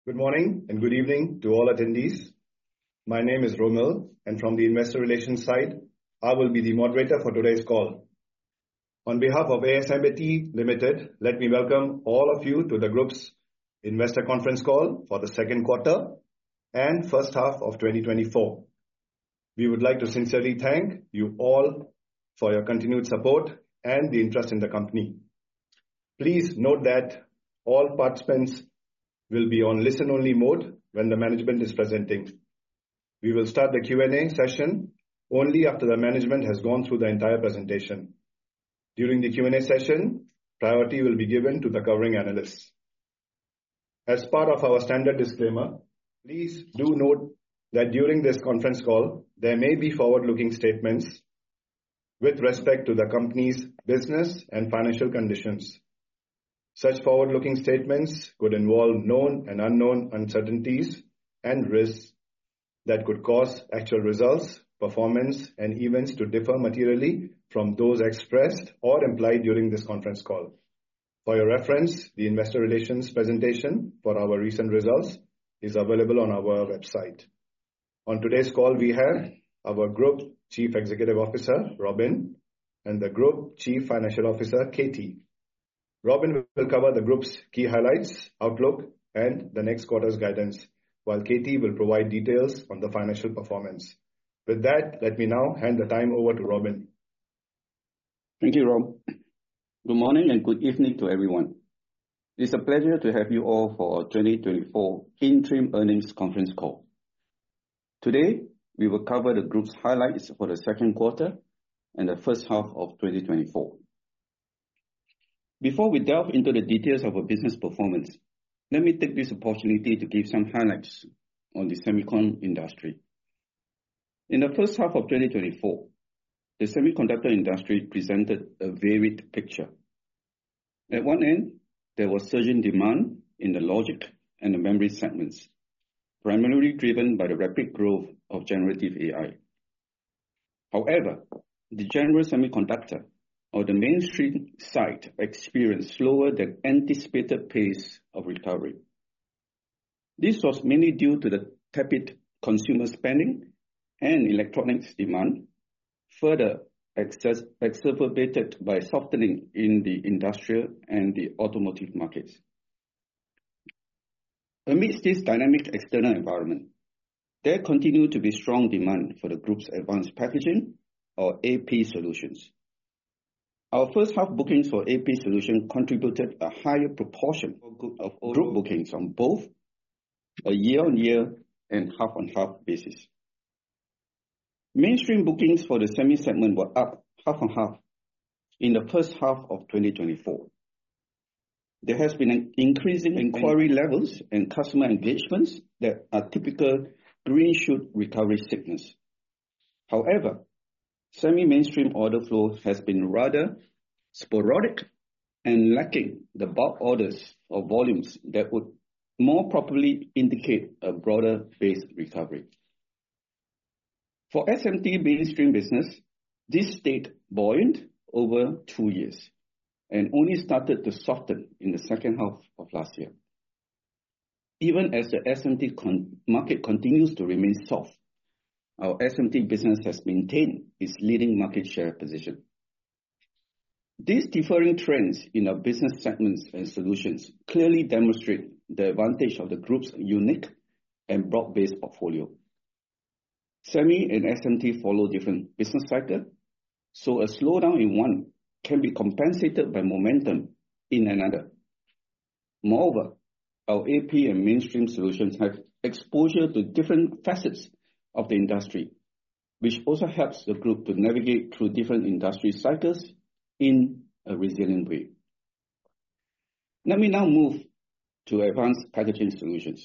Good morning and good evening to all attendees. My name is Romil, and from the investor relations side, I will be the moderator for today's call. On behalf of ASMPT Limited, let me welcome all of you to the group's investor conference call for the second quarter and first half of 2024. We would like to sincerely thank you all for your continued support and the interest in the company. Please note that all participants will be on listen-only mode when the management is presenting. We will start the Q&A session only after the management has gone through the entire presentation. During the Q&A session, priority will be given to the covering analysts. As part of our standard disclaimer, please do note that during this conference call, there may be forward-looking statements with respect to the company's business and financial conditions. Such forward-looking statements could involve known and unknown uncertainties and risks that could cause actual results, performance, and events to differ materially from those expressed or implied during this conference call. For your reference, the investor relations presentation for our recent results is available on our website. On today's call, we have our Group Chief Executive Officer, Robin, and the Group Chief Financial Officer, Katie. Robin will cover the group's key highlights, outlook, and the next quarter's guidance, while Katie will provide details on the financial performance. With that, let me now hand the time over to Robin. Thank you, Rob. Good morning and good evening to everyone. It's a pleasure to have you all for our 2024 interim earnings conference call. Today, we will cover the group's highlights for the second quarter and the first half of 2024. Before we delve into the details of our business performance, let me take this opportunity to give some highlights on the semicon industry. In the first half of 2024, the semiconductor industry presented a varied picture. At one end, there was surging demand in the logic and the memory segments, primarily driven by the rapid growth of generative AI. However, the general semiconductor or the mainstream side experienced slower than anticipated pace of recovery. This was mainly due to the tepid consumer spending and electronics demand, further exacerbated by softening in the industrial and the automotive markets. Amidst this dynamic external environment, there continued to be strong demand for the group's advanced packaging or AP solutions. Our first half bookings for AP solution contributed a higher proportion of group bookings on both a year-on-year and half-on-half basis. Mainstream bookings for the semi segment were up half-on-half in the first half of 2024. There has been an increasing inquiry levels and customer engagements that are typical green shoot recovery signals. However, semi-mainstream order flow has been rather sporadic and lacking the bulk orders or volumes that would more properly indicate a broader base recovery. For SMT mainstream business, this stayed buoyant over 2 years and only started to soften in the second half of last year. Even as the SMT market continues to remain soft, our SMT business has maintained its leading market share position. These differing trends in our business segments and solutions clearly demonstrate the advantage of the group's unique and broad-based portfolio. Semi and SMT follow different business cycles, so a slowdown in one can be compensated by momentum in another. Moreover, our AP and mainstream solutions have exposure to different facets of the industry, which also helps the group to navigate through different industry cycles in a resilient way. Let me now move to advanced packaging solutions.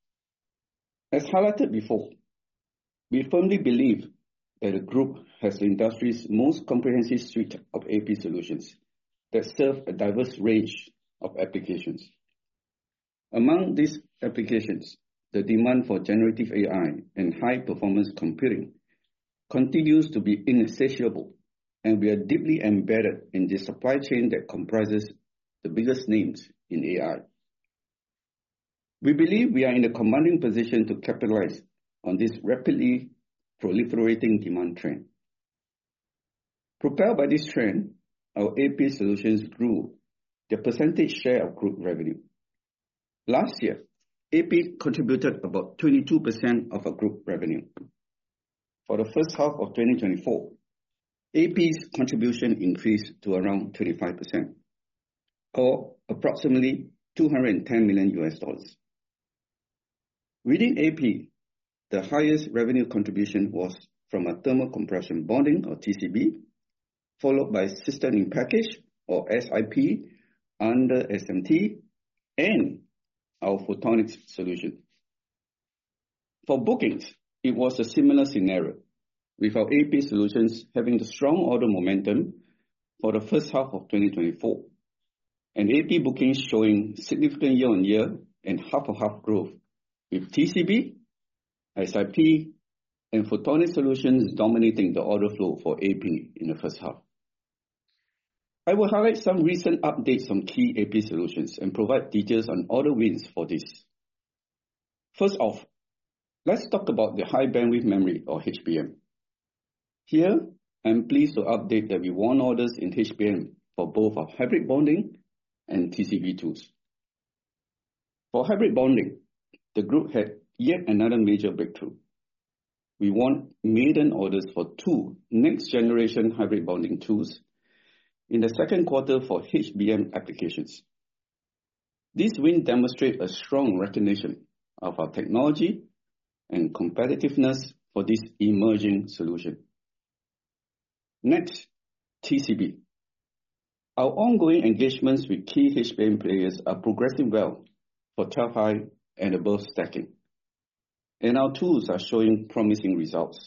As highlighted before, we firmly believe that the group has the industry's most comprehensive suite of AP solutions that serve a diverse range of applications. Among these applications, the demand for generative AI and high-performance computing continues to be insatiable, and we are deeply embedded in the supply chain that comprises the biggest names in AI. We believe we are in a commanding position to capitalize on this rapidly proliferating demand trend. Propelled by this trend, our AP solutions grew their percentage share of group revenue. Last year, AP contributed about 22% of our group revenue. For the first half of 2024, AP's contribution increased to around 25%, or approximately $210 million. Within AP, the highest revenue contribution was from a thermal compression bonding, or TCB, followed by System in Package, or SiP, under SMT, and our photonics solution. For bookings, it was a similar scenario, with our AP solutions having the strong order momentum for the first half of 2024, and AP bookings showing significant year-on-year and half-on-half growth, with TCB, SiP, and photonic solutions dominating the order flow for AP in the first half. I will highlight some recent updates on key AP solutions and provide details on order wins for this. First off, let's talk about the high bandwidth memory, or HBM. Here, I'm pleased to update that we won orders in HBM for both our hybrid bonding and TCB tools. For hybrid bonding, the group had yet another major breakthrough. We won maiden orders for 2 next-generation hybrid bonding tools in the second quarter for HBM applications. This win demonstrates a strong recognition of our technology and competitiveness for this emerging solution. Next, TCB. Our ongoing engagements with key HBM players are progressing well for 12-high and above stacking, and our tools are showing promising results.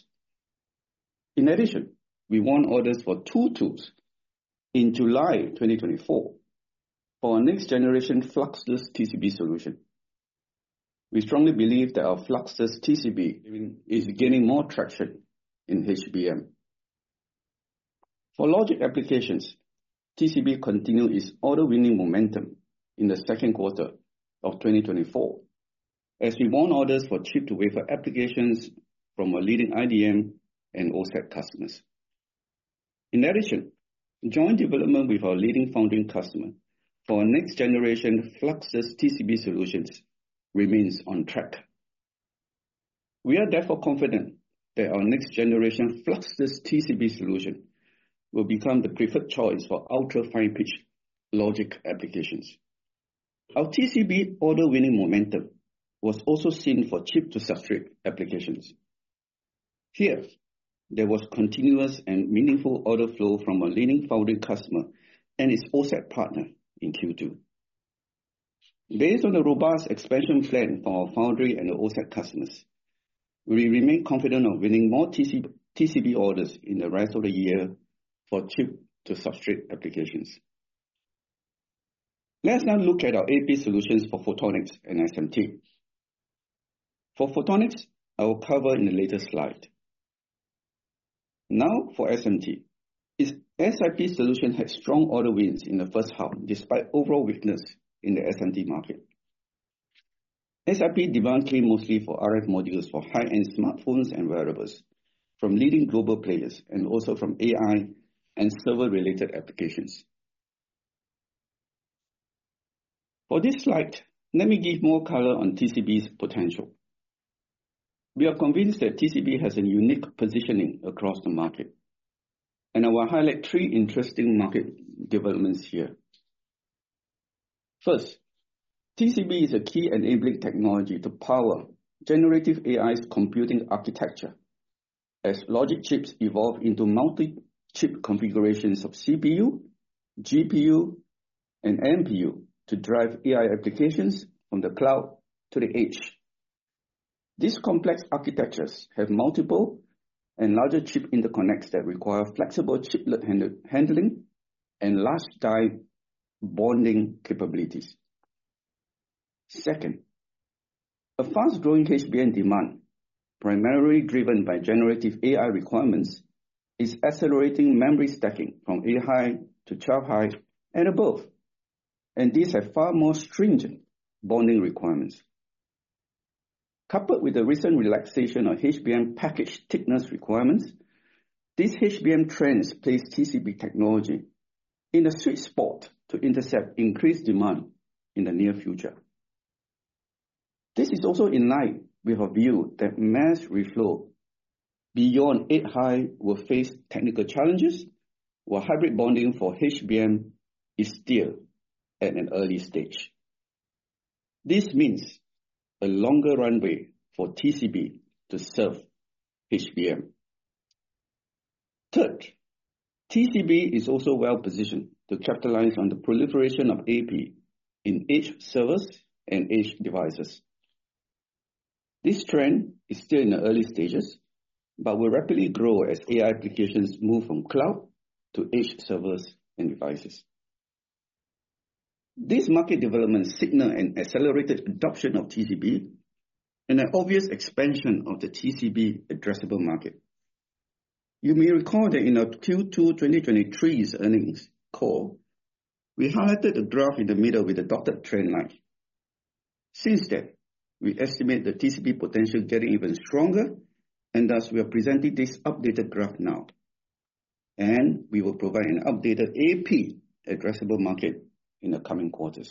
In addition, we won orders for 2 tools in July 2024 for our next-generation fluxless TCB solution. We strongly believe that our fluxless TCB is gaining more traction in HBM. For logic applications, TCB continued its order-winning momentum in the second quarter of 2024, as we won orders for chip-to-wafer applications from our leading IDM and OSAT customers. In addition, joint development with our leading foundry customer for our next-generation fluxless TCB solutions remains on track. We are therefore confident that our next-generation fluxless TCB solution will become the preferred choice for ultra-fine pitch logic applications. Our TCB order-winning momentum was also seen for chip-to-substrate applications. Here, there was continuous and meaningful order flow from a leading foundry customer and its OSAT partner in Q2. Based on the robust expansion plan for our foundry and the OSAT customers, we remain confident of winning more TCB orders in the rest of the year for chip-to-substrate applications. Let's now look at our AP solutions for photonics and SMT. For photonics, I will cover in the later slide. Now for SMT. Its SiP solution had strong order wins in the first half despite overall weakness in the SMT market. SiP demand came mostly for RF modules for high-end smartphones and wearables from leading global players and also from AI and server-related applications. For this slide, let me give more color on TCB's potential. We are convinced that TCB has a unique positioning across the market, and I will highlight 3 interesting market developments here. First, TCB is a key enabling technology to power generative AI's computing architecture as logic chips evolve into multi-chip configurations of CPU, GPU, and NPU to drive AI applications from the cloud to the edge. These complex architectures have multiple and larger chip interconnects that require flexible chiplet handling and large die bonding capabilities. Second, a fast-growing HBM demand, primarily driven by generative AI requirements, is accelerating memory stacking from 8-high to 12-high and above, and these have far more stringent bonding requirements Coupled with the recent relaxation of HBM package thickness requirements, this HBM trends place TCB technology in a sweet spot to intercept increased demand in the near future. This is also in line with our view that mass reflow beyond 8-high will face technical challenges, while hybrid bonding for HBM is still at an early stage. This means a longer runway for TCB to serve HBM. Third, TCB is also well positioned to capitalize on the proliferation of AP in edge servers and edge devices. This trend is still in the early stages, but will rapidly grow as AI applications move from cloud to edge servers and devices. These market developments signal an accelerated adoption of TCB and an obvious expansion of the TCB addressable market. You may recall that in our Q2 2023's earnings call, we highlighted a graph in the middle with a dotted trend line. Since then, we estimate the TCB potential getting even stronger, and thus we are presenting this updated graph now. And we will provide an updated AP addressable market in the coming quarters.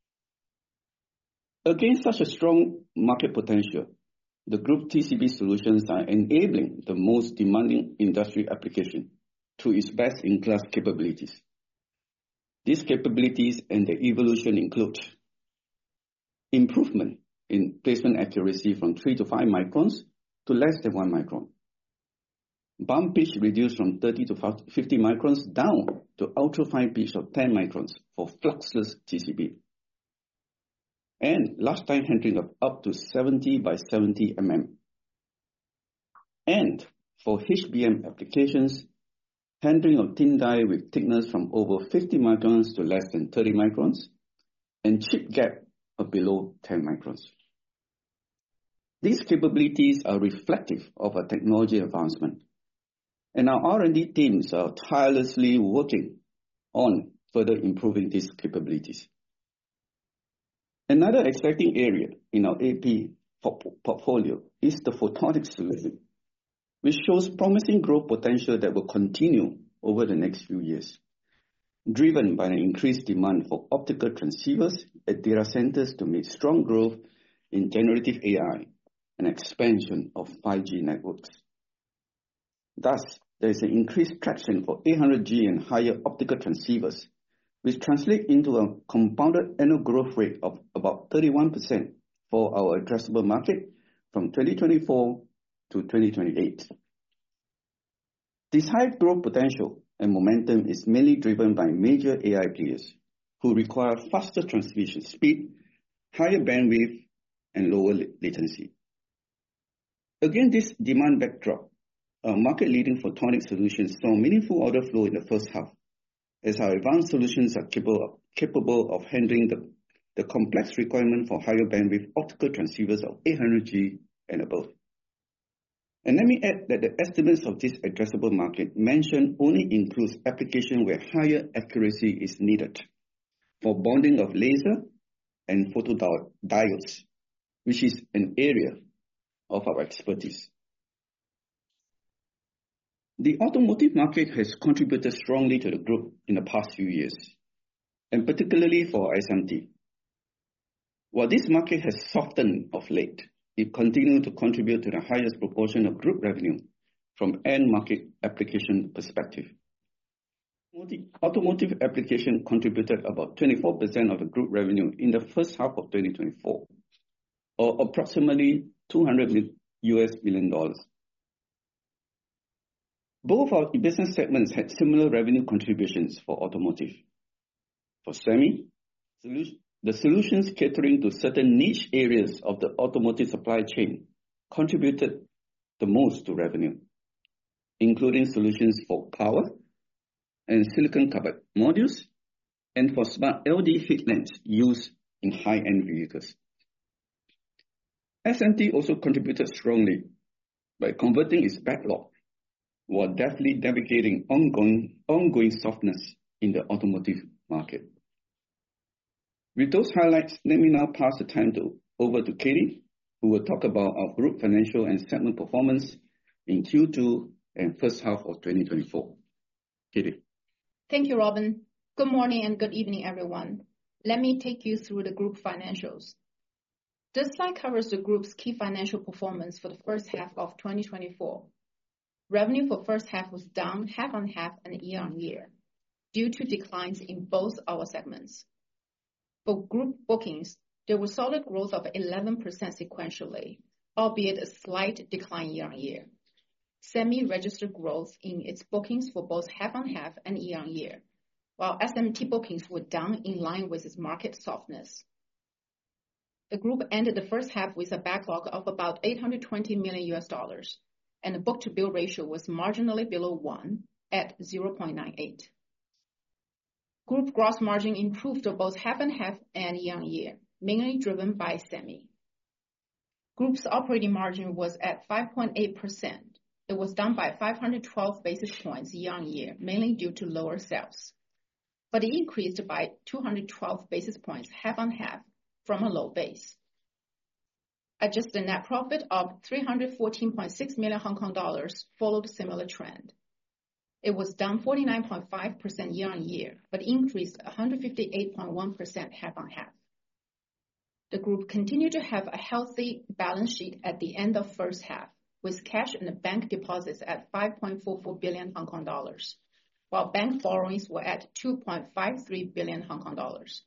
Against such a strong market potential, the group TCB solutions are enabling the most demanding industry application through its best-in-class capabilities. These capabilities and their evolution include improvement in placement accuracy from 3 to 5 microns to less than 1 micron. Bump pitch reduced from 30 to 50 microns down to ultra-fine pitch of 10 microns for fluxless TCB. And last time handling of up to 70 by 70 mm. And for HBM applications, handling of thin die with thickness from over 50 microns to less than 30 microns, and chip gap of below 10 microns. These capabilities are reflective of our technology advancement, and our R&D teams are tirelessly working on further improving these capabilities. Another exciting area in our AP portfolio is the photonics solution, which shows promising growth potential that will continue over the next few years, driven by an increased demand for optical transceivers at data centers to meet strong growth in generative AI and expansion of 5G networks. Thus, there is an increased traction for 800G and higher optical transceivers, which translate into a compounded annual growth rate of about 31% for our addressable market from 2024 to 2028. This high growth potential and momentum is mainly driven by major AI players who require faster transmission speed, higher bandwidth, and lower latency. Against this demand backdrop, our market-leading photonic solutions saw meaningful order flow in the first half, as our advanced solutions are capable of handling the complex requirement for higher bandwidth optical transceivers of 800G and above. And let me add that the estimates of this addressable market mentioned only includes application where higher accuracy is needed for bonding of laser and photodiodes, which is an area of our expertise. The automotive market has contributed strongly to the group in the past few years, and particularly for SMT. While this market has softened of late, it continued to contribute to the highest proportion of group revenue from end market application perspective. Automotive application contributed about 24% of the group revenue in the first half of 2024, or approximately $200 million. Both our business segments had similar revenue contributions for automotive. For semi, the solutions catering to certain niche areas of the automotive supply chain contributed the most to revenue, including solutions for power and silicon carbide modules, and for smart LED headlamps used in high-end vehicles. SMT also contributed strongly by converting its backlog, while deftly navigating ongoing softness in the automotive market. With those highlights, let me now pass the time over to Katie, who will talk about our group financial and segment performance in Q2 and first half of 2024. Katie. Thank you, Robin. Good morning and good evening, everyone. Let me take you through the group financials. This slide covers the group's key financial performance for the first half of 2024. Revenue for first half was down half on half and year-on-year due to declines in both our segments. For group bookings, there was solid growth of 11% sequentially, albeit a slight decline year-on-year. Semi registered growth in its bookings for both half on half and year-on-year, while SMT bookings were down in line with its market softness. The group ended the first half with a backlog of about $820 million, and the book-to-bill ratio was marginally below 1 at 0.98. Group gross margin improved to both half and half and year-on-year, mainly driven by Semi. Group's operating margin was at 5.8%. It was down by 512 basis points year-on-year, mainly due to lower sales, but it increased by 212 basis points half on half from a low base. Adjusted net profit of 314.6 million Hong Kong dollars followed a similar trend. It was down 49.5% year-on-year, but increased 158.1% half on half. The group continued to have a healthy balance sheet at the end of first half, with cash and bank deposits at 5.44 billion Hong Kong dollars, while bank borrowings were at 2.53 billion Hong Kong dollars.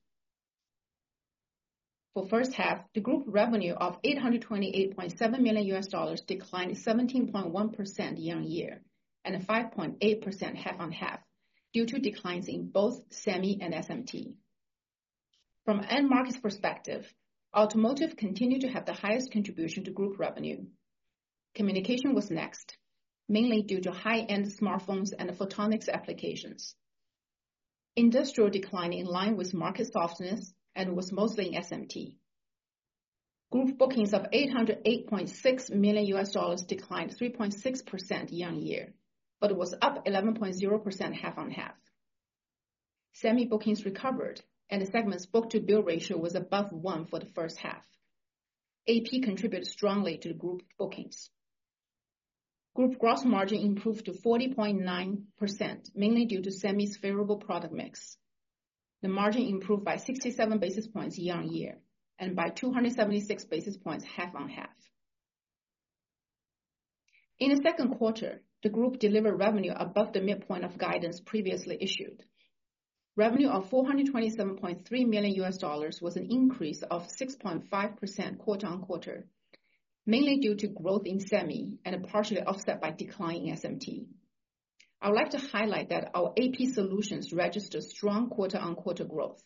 For first half, the group revenue of $828.7 million declined 17.1% year-on-year and 5.8% half on half due to declines in both Semi and SMT. From an end markets perspective, automotive continued to have the highest contribution to group revenue. Communication was next, mainly due to high-end smartphones and photonics applications. Industrial declined in line with market softness and was mostly in SMT. Group bookings of $808.6 million declined 3.6% year-on-year, but it was up 11.0% half on half. Semi bookings recovered, and the segment's book-to-bill ratio was above 1 for the first half. AP contributed strongly to the group bookings. Group gross margin improved to 40.9%, mainly due to Semi's favorable product mix. The margin improved by 67 basis points year-on-year and by 276 basis points half on half. In the second quarter, the group delivered revenue above the midpoint of guidance previously issued. Revenue of $427.3 million was an increase of 6.5% quarter-on-quarter, mainly due to growth in Semi and partially offset by decline in SMT. I would like to highlight that our AP solutions registered strong quarter-on-quarter growth.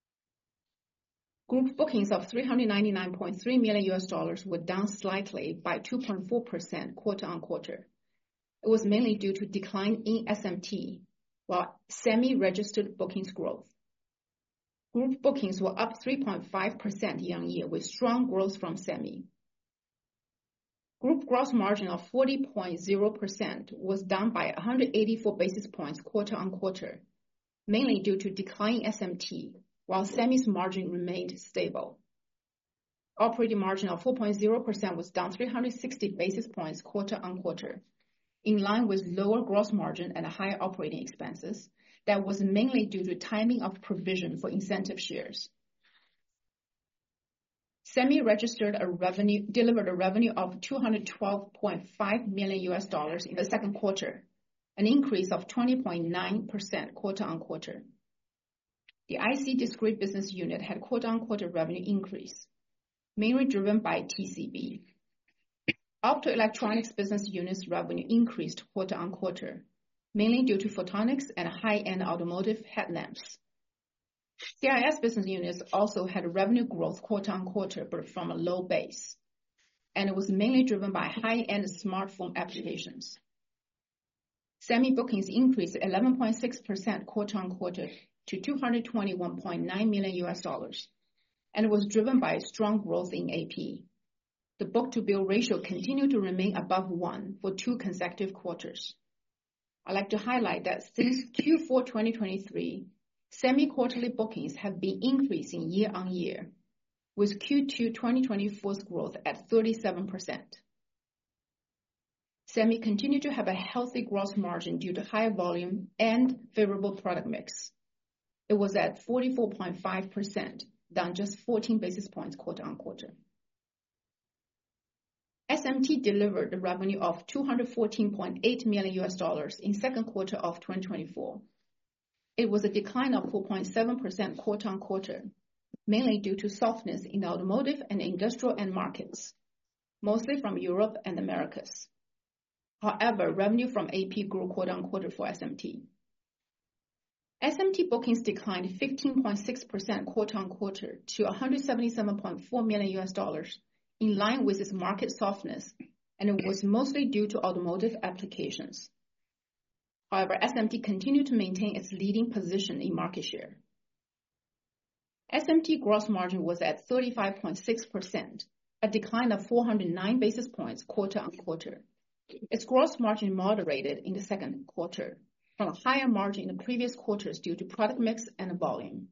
Group bookings of $399.3 million were down slightly by 2.4% quarter-on-quarter. It was mainly due to decline in SMT, while Semi registered bookings growth. Group bookings were up 3.5% year-on-year with strong growth from Semi. Group gross margin of 40.0% was down by 184 basis points quarter-on-quarter, mainly due to decline in SMT, while Semi's margin remained stable. Operating margin of 4.0% was down 360 basis points quarter-on-quarter, in line with lower gross margin and higher operating expenses that was mainly due to timing of provision for incentive shares. Semi delivered a revenue of $212.5 million in the second quarter, an increase of 20.9% quarter-on-quarter. The IC discrete business unit had quarter-on-quarter revenue increase, mainly driven by TCB. Optoelectronics business unit's revenue increased quarter-on-quarter, mainly due to photonics and high-end automotive headlamps. CIS business units also had revenue growth quarter-on-quarter, but from a low base, and it was mainly driven by high-end smartphone applications. Semi bookings increased 11.6% quarter-on-quarter to $221.9 million, and it was driven by strong growth in AP. The book-to-bill ratio continued to remain above 1 for 2 consecutive quarters. I'd like to highlight that since Q4 2023, Semi quarterly bookings have been increasing year-on-year. with Q2 2024's growth at 37%. Semi continued to have a healthy gross margin due to higher volume and favorable product mix. It was at 44.5%, down just 14 basis points quarter-on-quarter. SMT delivered a revenue of $214.8 million in second quarter of 2024. It was a decline of 4.7% quarter-on-quarter, mainly due to softness in the automotive and industrial end markets, mostly from Europe and Americas. However, revenue from AP grew quarter-on-quarter for SMT. SMT bookings declined 15.6% quarter-on-quarter to $177.4 million, in line with its market softness, and it was mostly due to automotive applications. However, SMT continued to maintain its leading position in market share. SMT gross margin was at 35.6%, a decline of 409 basis points quarter-on-quarter. Its gross margin moderated in the second quarter from a higher margin in the previous quarters due to product mix and volume.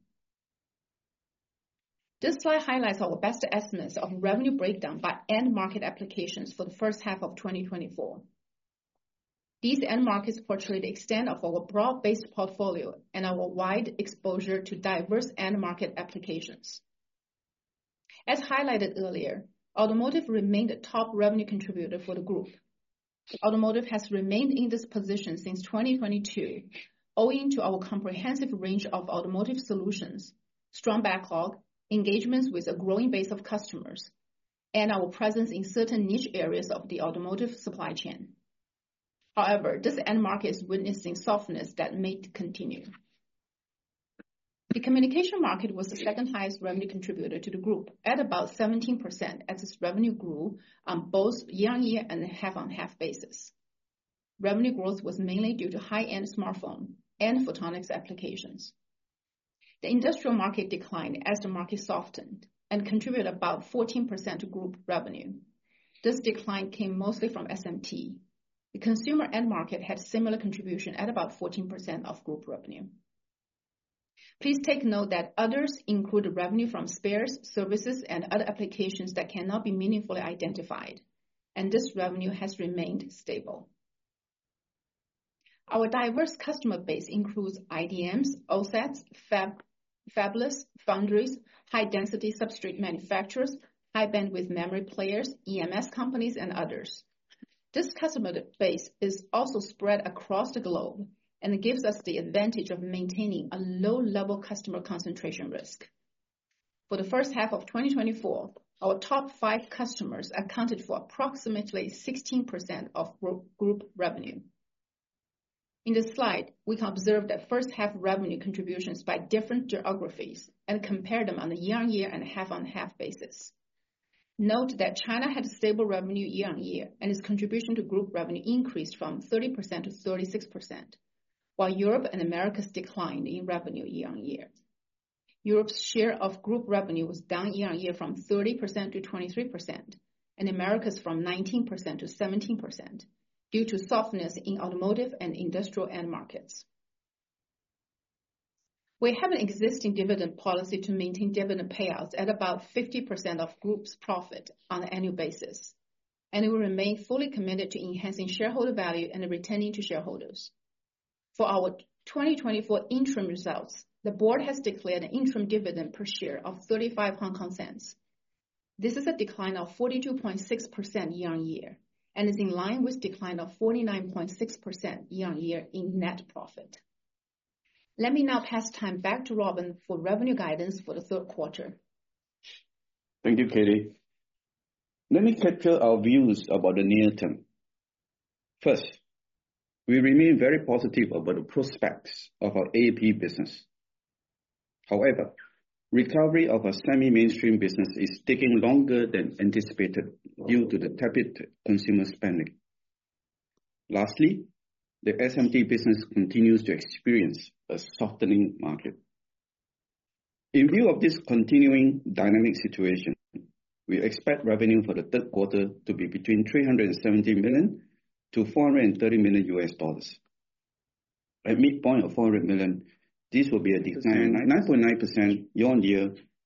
This slide highlights our best estimates of revenue breakdown by end market applications for the first half of 2024. These end markets portray the extent of our broad-based portfolio and our wide exposure to diverse end market applications. As highlighted earlier, automotive remained the top revenue contributor for the group. Automotive has remained in this position since 2022, owing to our comprehensive range of automotive solutions, strong backlog, engagements with a growing base of customers, and our presence in certain niche areas of the automotive supply chain. However, this end market is witnessing softness that may continue. The communication market was the second highest revenue contributor to the group at about 17% as its revenue grew on both year-on-year and half-on-half basis. Revenue growth was mainly due to high-end smartphone and photonics applications. The industrial market declined as the market softened and contributed about 14% to group revenue. This decline came mostly from SMT. The consumer end market had similar contribution at about 14% of group revenue. Please take note that others include revenue from spares, services, and other applications that cannot be meaningfully identified, and this revenue has remained stable. Our diverse customer base includes IDMs, OSATs, fabless, foundries, high-density substrate manufacturers, high-bandwidth memory players, EMS companies, and others. This customer base is also spread across the globe, and it gives us the advantage of maintaining a low-level customer concentration risk. For the first half of 2024, our top 5 customers accounted for approximately 16% of group revenue. In this slide, we can observe that first half revenue contributions by different geographies and compare them on a year-on-year and half-on-half basis. Note that China had stable revenue year-on-year, and its contribution to group revenue increased from 30% to 36%, while Europe and Americas declined in revenue year-on-year. Europe's share of group revenue was down year-on-year from 30% to 23%, and Americas from 19% to 17%, due to softness in automotive and industrial end markets. We have an existing dividend policy to maintain dividend payouts at about 50% of group's profit on an annual basis, and it will remain fully committed to enhancing shareholder value and returning to shareholders. For our 2024 interim results, the board has declared an interim dividend per share of 35 Hong Kong cents. This is a decline of 42.6% year-on-year, and is in line with decline of 49.6% year-on-year in net profit. Let me now pass time back to Robin for revenue guidance for the third quarter. Thank you, Katie. Let me capture our views about the near term. First, we remain very positive about the prospects of our AP business. However, recovery of our semi-mainstream business is taking longer than anticipated due to the tepid consumer spending. Lastly, the SMT business continues to experience a softening market. In view of this continuing dynamic situation, we expect revenue for the third quarter to be between $370 million to $430 million. At midpoint of $400 million, this will be a decline of 9.9% year-on-year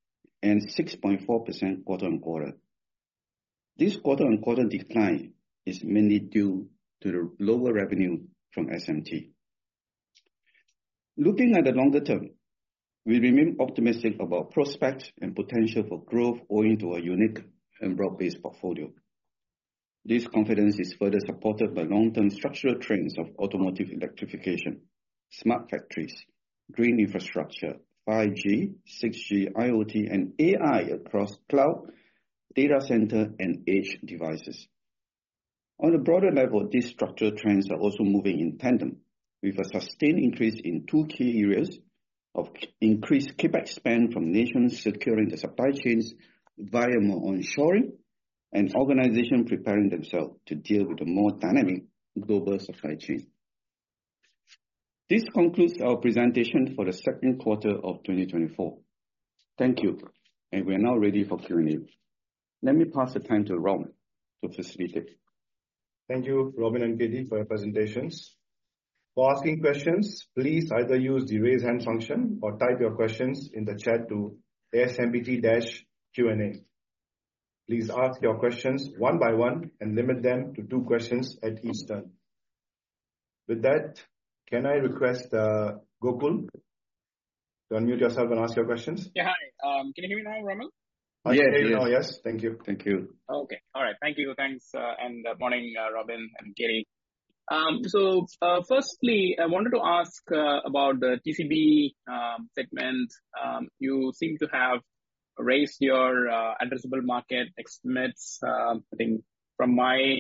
and 6.4% quarter-on-quarter. This quarter-on-quarter decline is mainly due to the lower revenue from SMT. Looking at the longer term, we remain optimistic about prospects and potential for growth owing to a unique and broad-based portfolio. This confidence is further supported by long-term structural trends of automotive electrification, smart factories, green infrastructure, 5G, 6G, IoT, and AI across cloud, data center, and edge devices. On a broader level, these structural trends are also moving in tandem with a sustained increase in two key areas of increased CapEx spend from nations securing the supply chains via more onshoring and organizations preparing themselves to deal with a more dynamic global supply chain. This concludes our presentation for the second quarter of 2024. Thank you, and we are now ready for Q&A. Let me pass the time to Ron to facilitate. Thank you, Robin and Katie, for your presentations. For asking questions, please either use the raise hand function or type your questions in the chat to ASMPT-Q&A. Please ask your questions one by one and limit them to 2 questions at each turn. With that, can I request Gokul to unmute yourself and ask your questions? Yeah, hi. Can you hear me now, Romil? Yes. Thank you. Thank you. Okay. All right. Thank you. Thanks. And morning, Robin and Katie. Firstly, I wanted to ask about the TCB segment. You seem to have raised your addressable market estimates. I think from my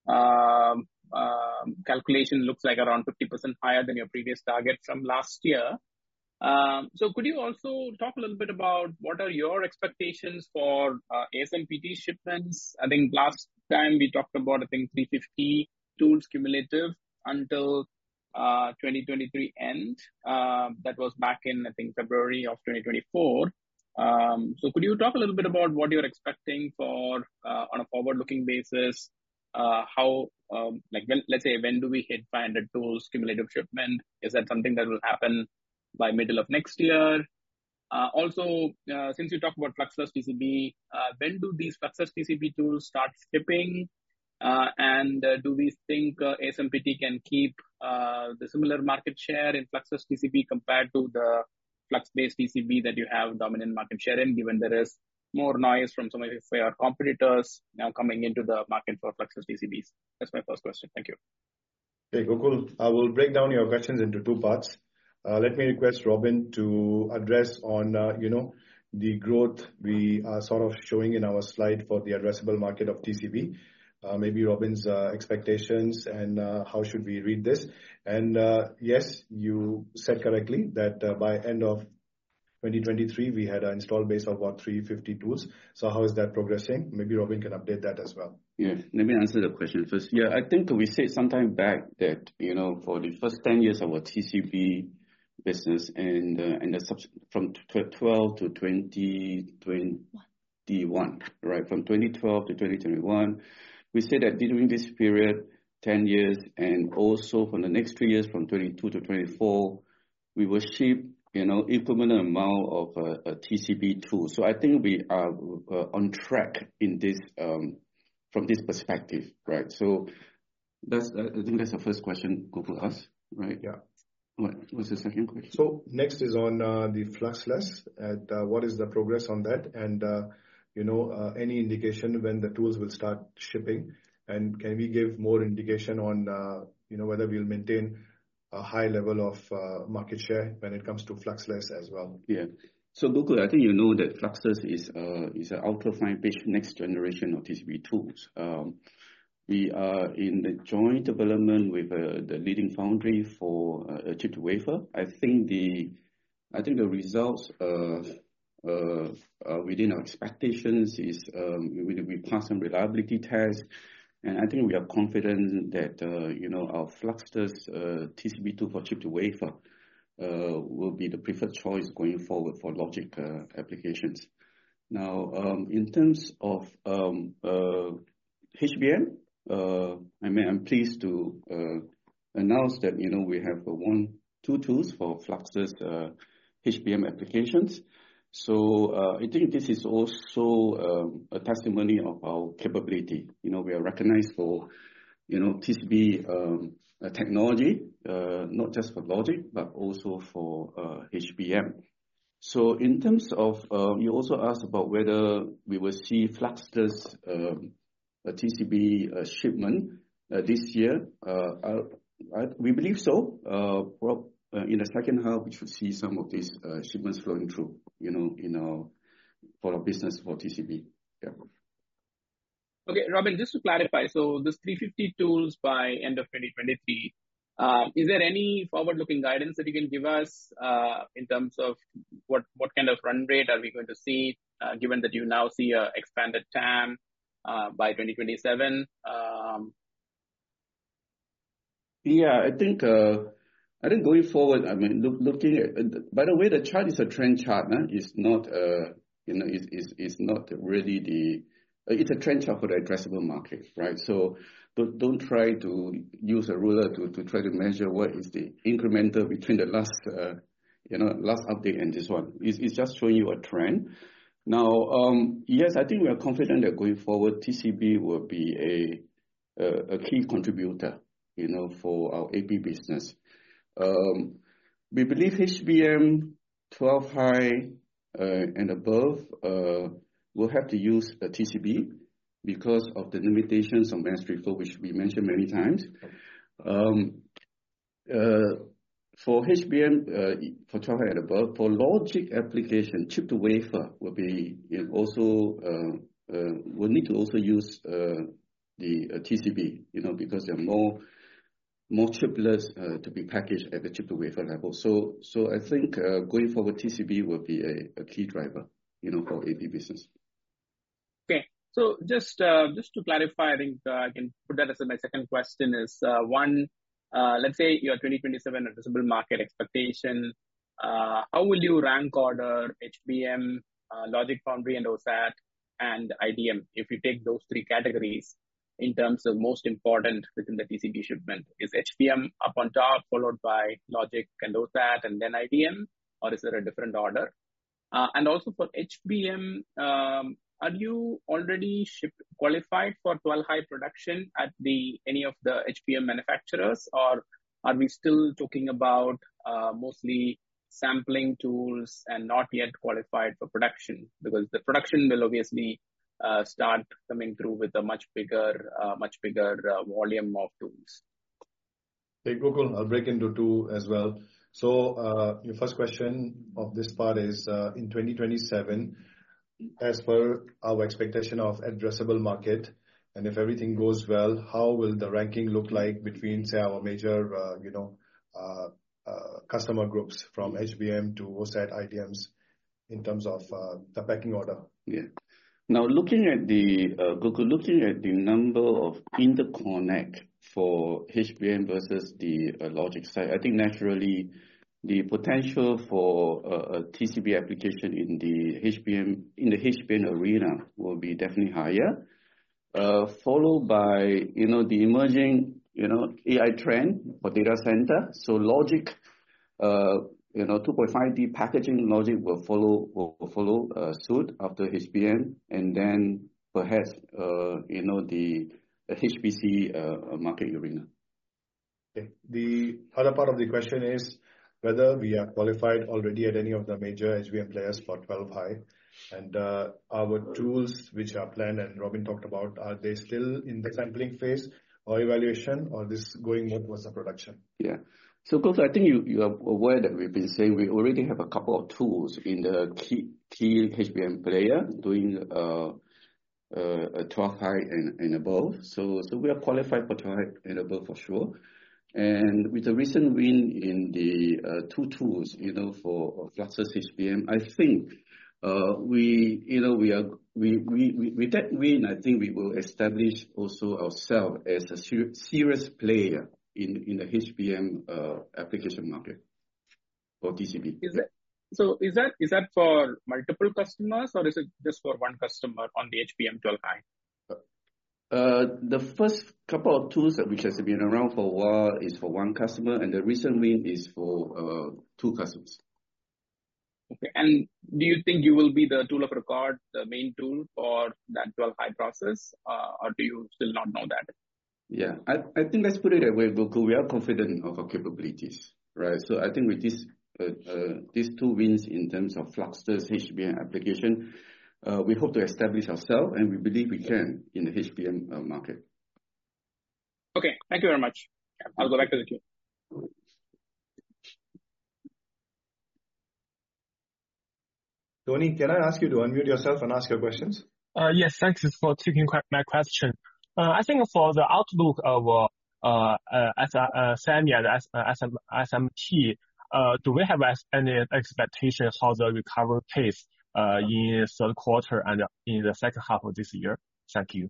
calculation, looks like around 50% higher than your previous target from last year. So could you also talk a little bit about what are your expectations for ASMPT shipments? I think last time we talked about, 350 tools cumulative until 2023 end. That was back in, February of 2024. So could you talk a little bit about what you're expecting for on a forward-looking basis? How, when do we hit 500 tools cumulative shipment? Is that something that will happen by middle of next year? Also, since you talked about fluxless TCB, when do these fluxless TCB tools start shipping? And do we think ASMPT can keep the similar market share in fluxless TCB compared to the flux-based TCB that you have dominant market share in, given there is more noise from some of your competitors now coming into the market for fluxless TCBs? That's my first question. Thank you. Okay, Gokul, I will break down your questions into 2 parts. Let me request Robin to address on, the growth we are sort of showing in our slide for the addressable market of TCB. Maybe Robin's expectations and how should we read this. And yes, you said correctly that by end of 2023, we had an install base of about 350 tools. So how is that progressing? Maybe Robin can update that as well. Yeah, let me answer the question first. Yeah, I think we said sometime back that, for the first 10 years of our TCB business and from 12 to 2021, right? From 2012 to 2021, we said that during this period, 10 years, and also from the next 3 years, from 22 to 24, we will ship, equivalent amount of TCB tools. So I think we are on track in this, from this perspective, right? So I think that's the first question Gokul asked, right? Yeah. What's the second question? So next is on the fluxless, and what is the progress on that? And, any indication when the tools will start shipping? And can we give more indication on, whether we'll maintain a high level of market share when it comes to fluxless as well? Yeah. So Gokul, I think you know that fluxless is an ultra-fine pitch next generation of TCB tools. We are in the joint development with the leading foundry for chip to wafer. I think the results within our expectations is we passed some reliability tests, and I think we are confident that our fluxless TCB tool for chip to wafer will be the preferred choice going forward for logic applications. Now, in terms of HBM, I'm pleased to announce that we have 2 tools for fluxless HBM applications. So I think this is also a testimony of our capability. We are recognized for, TCB technology, not just for logic, but also for HBM. So in terms of, you also asked about whether we will see fluxless TCB shipment this year. We believe so. In the second half, we should see some of these shipments flowing through, for our business for TCB. Yeah. Okay, Robin, just to clarify, so this 350 tools by end of 2023, is there any forward-looking guidance that you can give us in terms of what kind of run rate are we going to see, given that you now see a expanded TAM by 2027? Yeah, I think going forward, I mean, looking at, by the way, the chart is a trend chart. It's not, it's not really it's a trend chart for the addressable market, right? So don't try to use a ruler to try to measure what is the incremental between the last update and this one. It's just showing you a trend. Now, yes, I think we are confident that going forward, TCB will be a key contributor, for our AP business. We believe HBM 12 high and above will have to use a TCB because of the limitations on mass reflow, which we mentioned many times. For HBM, for 12 high and above, for logic application, chip to wafer will be also will need to also use the TCB, because there are more chiplets to be packaged at the chip to wafer level. So I think going forward, TCB will be a key driver, for AP business. Okay. So just to clarify, I think I can put that as my second question is one, let's say your 2027 addressable market expectation, how will you rank order HBM, logic foundry and OSAT and IDM if you take those three categories in terms of most important within the TCB shipment? Is HBM up on top followed by logic and OSAT and then IDM, or is there a different order? And also for HBM, are you already qualified for 12 high production at any of the HBM manufacturers, or are we still talking about mostly sampling tools and not yet qualified for production? Because the production will obviously start coming through with a much bigger volume of tools. Hey, Gokul, I'll break into two as well. So your first question of this part is in 2027, as per our expectation of addressable market, and if everything goes well, how will the ranking look like between, say, our major, customer groups from HBM to OSAT IDMs in terms of the pecking order? Yeah. Now, looking at the number of interconnect for HBM versus the logic side, I think naturally the potential for a TCB application in the HBM arena will be definitely higher, followed by the emerging AI trend for data center. So logic, 2.5D packaging logic will follow suit after HBM, and then perhaps the HPC market arena. Okay. The other part of the question is whether we are qualified already at any of the major HBM players for 12 high, and our tools which are planned and Robin talked about, are they still in the sampling phase or evaluation, or this going more towards the production? Yeah. So, Gokul, I think you are aware that we've been saying we already have a couple of tools in the key HBM player doing a 12 high and above. So we are qualified for 12 high and above for sure. And with the recent win in the two tools, for fluxless HBM, I think with that win, I think we will establish also ourselves as a serious player in the HBM application market for TCB. Is that for multiple customers, or is it just for one customer on the HBM 12 high? The first couple of tools which has been around for a while is for one customer, and the recent win is for two customers. Okay. And do you think you will be the tool of record, the main tool for that 12 high process, or do you still not know that? Yeah, I think let's put it that way, Gokul. We are confident of our capabilities, right? So I think with these two wins in terms of Fluxless HBM application, we hope to establish ourselves, and we believe we can in the HBM market. Okay, thank you very much. I'll go back to the queue. Tony, can I ask you to unmute yourself and ask your questions? Yes, thanks for taking my question. I think for the outlook of SEMI and SMT, do we have any expectation how the recovery pace in third quarter and in the second half of this year? Thank you.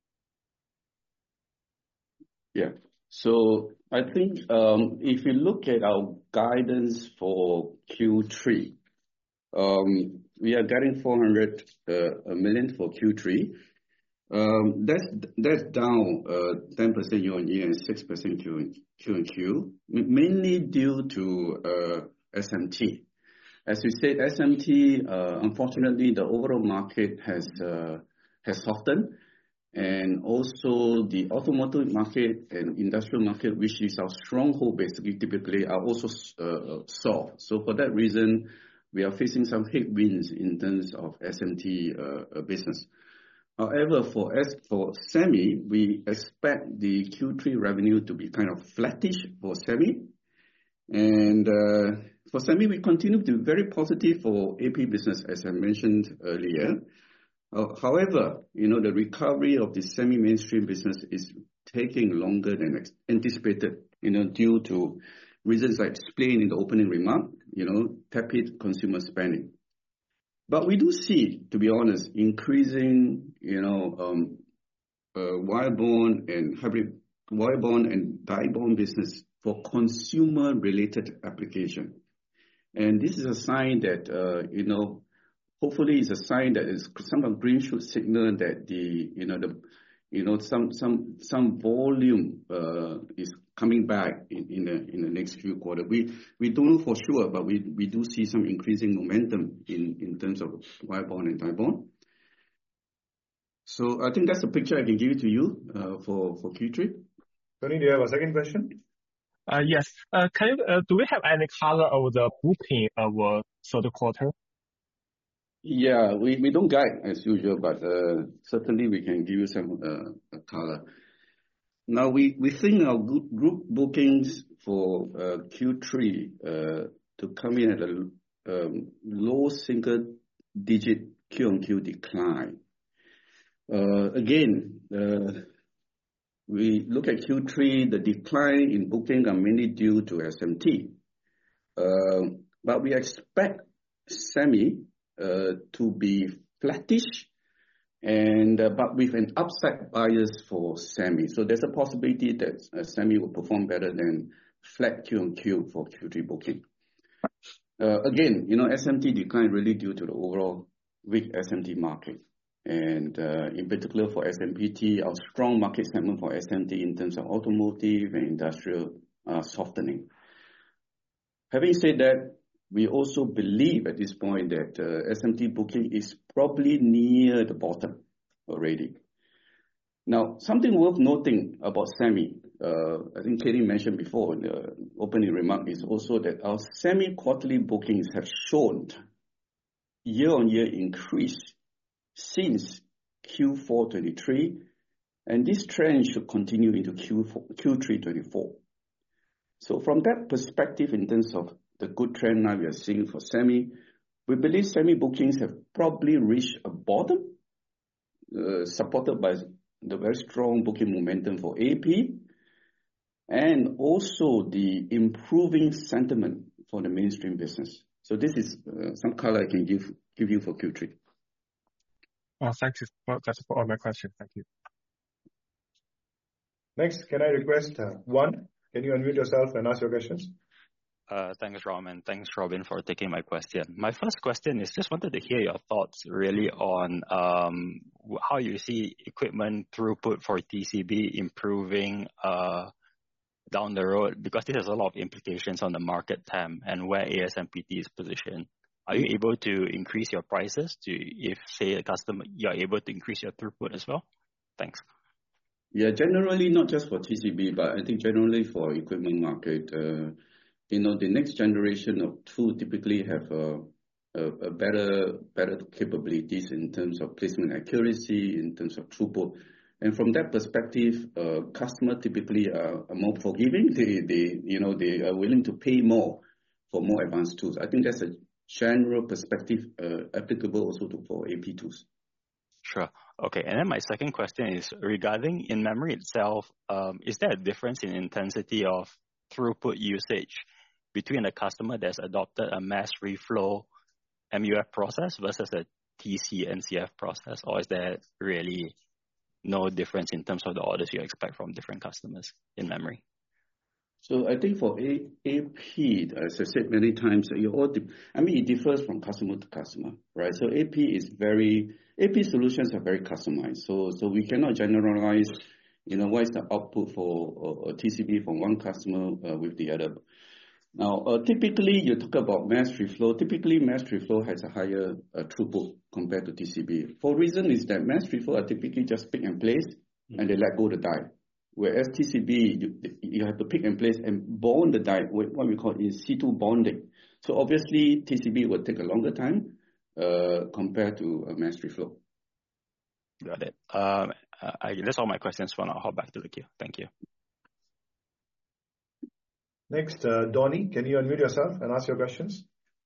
Yeah. So I think if you look at our guidance for Q3, we are getting 400 million for Q3. That's down 10% year on year and 6% Q on Q, mainly due to SMT. As we said, SMT, unfortunately, the overall market has softened, and also the automotive market and industrial market, which is our stronghold, basically typically, are also soft. So for that reason, we are facing some headwinds in terms of SMT business. However, for SEMI, we expect the Q3 revenue to be kind of flattish for SEMI. And for SEMI, we continue to be very positive for AP business, as I mentioned earlier. However, the recovery of the semi-mainstream business is taking longer than anticipated, due to reasons I explained in the opening remark, tepid consumer spending. But we do see, to be honest, increasing, wire bond and hybrid wire bond and die bond business for consumer-related application. And this is a sign that, hopefully it's a sign that is some of green shoot signal that some volume is coming back in the next few quarters. We don't know for sure, but we do see some increasing momentum in terms of wire bond and die bond. So I think that's the picture I can give to you for Q3. Tony, do you have a second question? Yes. Do we have any color of the booking of third quarter? Yeah, we don't guide as usual, but certainly we can give you some color. Now, we think our group bookings for Q3 to come in at a low single-digit Q-on-Q decline. Again, we look at Q3, the decline in booking are mainly due to SMT. But we expect SEMI to be flattish, but with an upside bias for SEMI. So there's a possibility that SEMI will perform better than flat Q-on-Q for Q3 booking. Again, SMT decline really due to the overall weak SMT market. And in particular for SMPT, our strong market segment for SMT in terms of automotive and industrial softening. Having said that, we also believe at this point that SMT booking is probably near the bottom already. Now, something worth noting about SEMI, I think Katie mentioned before in the opening remark, is also that our SEMI quarterly bookings have shown year-on-year increase since Q4 23, and this trend should continue into Q3 24. So from that perspective, in terms of the good trend now we are seeing for SEMI, we believe SEMI bookings have probably reached a bottom, supported by the very strong booking momentum for AP, and also the improving sentiment for the mainstream business. So this is some color I can give you for Q3. Thank you. That's for all my questions. Thank you. Next, can I request Juan? Can you unmute yourself and ask your questions? Thanks, Rom, and thanks, Robin, for taking my question. My first question is just wanted to hear your thoughts really on how you see equipment throughput for TCB improving down the road, because this has a lot of implications on the market TAM and where ASMPT is positioned. are you able to increase your prices if, say, a customer, you're able to increase your throughput as well? Thanks. Yeah, generally not just for TCB, but I think generally for equipment market, the next generation of tool typically have a better capabilities in terms of placement accuracy, in terms of throughput. And from that perspective, customer typically are more forgiving. They are willing to pay more for more advanced tools. I think that's a general perspective applicable also for AP tools. Sure. Okay. And then my second question is regarding in memory itself, is there a difference in intensity of throughput usage between a customer that's adopted a mass reflow MUF process versus a TC-NCF process, or is there really no difference in terms of the orders you expect from different customers in memory? So I think for AP, as I said many times, it differs from customer to customer, right? So AP solutions are very customized. So we cannot generalize, what is the output for a TCB from one customer with the other. Now, typically you talk about mass reflow. Typically, mass reflow has a higher throughput compared to TCB. For reason is that mass reflow are typically just pick and place, and they let go the die. Whereas TCB, you have to pick and place and bond the die, what we call in situ bonding. So obviously, TCB will take a longer time compared to a mass reflow. Got it. That's all my questions for now. I'll hop back to the queue. Thank you. Next, Donnie, can you unmute yourself and ask your questions?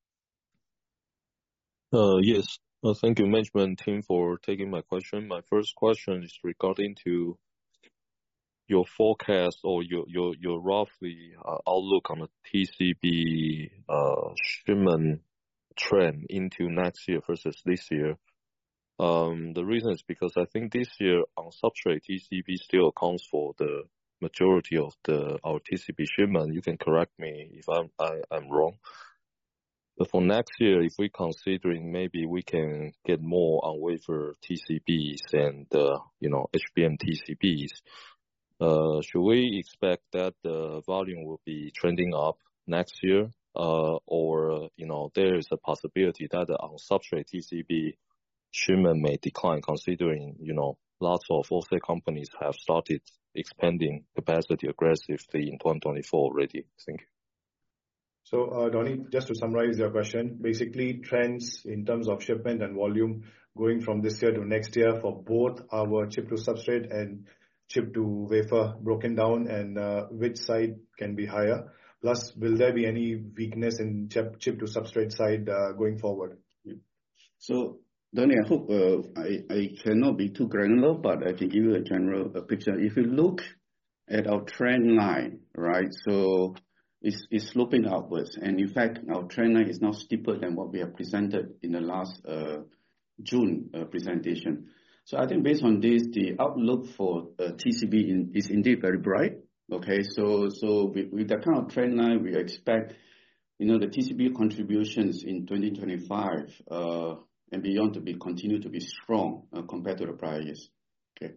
Yes. Thank you, management team, for taking my question. My first question is regarding to your forecast or your roughly outlook on the TCB shipment trend into next year versus this year. The reason is because I think this year on substrate TCB still accounts for the majority of our TCB shipment. You can correct me if I'm wrong. But for next year, if we considering maybe we can get more on wafer TCBs and HBM TCBs, should we expect that the volume will be trending up next year? Or there is a possibility that on substrate TCB shipment may decline, considering lots of OSAT companies have started expanding capacity aggressively in 2024 already. Thank you. So, Donnie, just to summarize your question, basically trends in terms of shipment and volume going from this year to next year for both our chip to substrate and chip to wafer broken down, and which side can be higher? Plus, will there be any weakness in chip to substrate side going forward? So, Donnie, I hope I cannot be too granular, but I can give you a general picture. If you look at our trend line, right, so it's sloping upwards. And in fact, our trend line is now steeper than what we have presented in the last June presentation. So I think based on this, the outlook for TCB is indeed very bright. Okay, so with that kind of trend line, we expect, the TCB contributions in 2025 and beyond to continue to be strong compared to the prior years. Okay.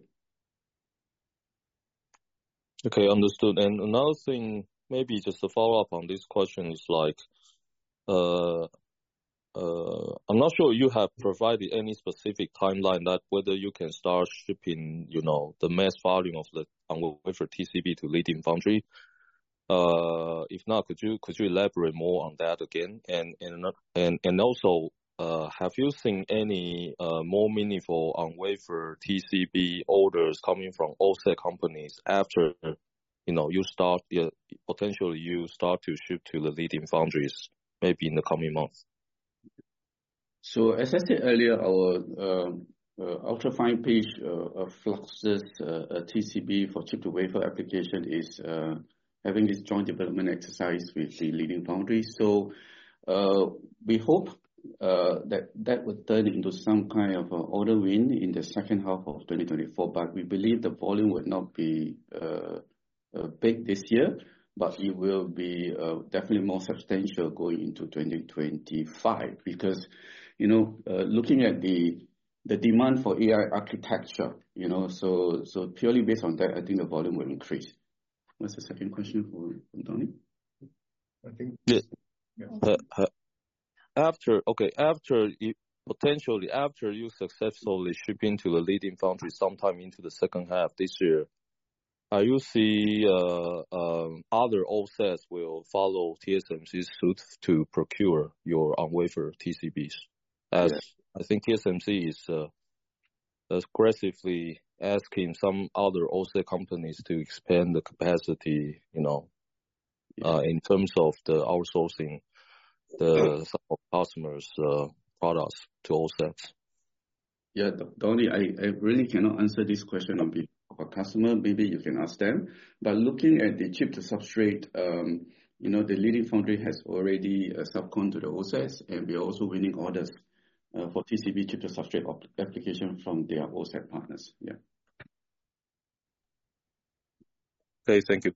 Okay, understood. And another thing, maybe just to follow up on this question is like, I'm not sure you have provided any specific timeline that whether you can start shipping, the mass volume of the on-wafer TCB to leading foundry. If not, could you elaborate more on that again? And also, have you seen any more meaningful on-wafer TCB orders coming from OSAT companies after potentially you start to ship to the leading foundries maybe in the coming months? So as I said earlier, our ultra-fine pitch fluxless TCB for chip to wafer application is having this joint development exercise with the leading foundries. So we hope that would turn into some kind of order win in the second half of 2024. But we believe the volume would not be big this year, but it will be definitely more substantial going into 2025 because, looking at the demand for AI architecture, so purely based on that, I think the volume will increase. What's the second question from Donnie? I think. Yeah. after you successfully ship into the leading foundry sometime into the second half this year, you see other OSATs will follow TSMC's suit to procure your on-wafer TCBs. As I think TSMC is aggressively asking some other OSAT companies to expand the capacity, in terms of the outsourcing some of customers' products to OSATs. Yeah, Donnie, I really cannot answer this question on behalf of a customer. Maybe you can ask them. But looking at the chip to substrate, the leading foundry has already subcon to the OSATs, and we are also winning orders for TCB chip to substrate application from their OSAT partners. Yeah. Okay, thank you.